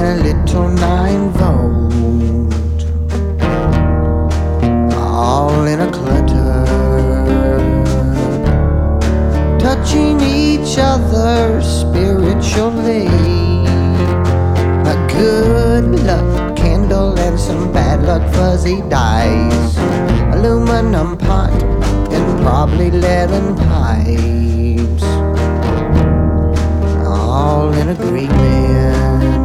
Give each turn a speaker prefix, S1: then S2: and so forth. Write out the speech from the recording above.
S1: a little 9 volt, all in a clutter, touching each other spiritually. A good luck candle and some bad luck fuzzy dice, aluminum pot and probably leaden pipes, all in agreement.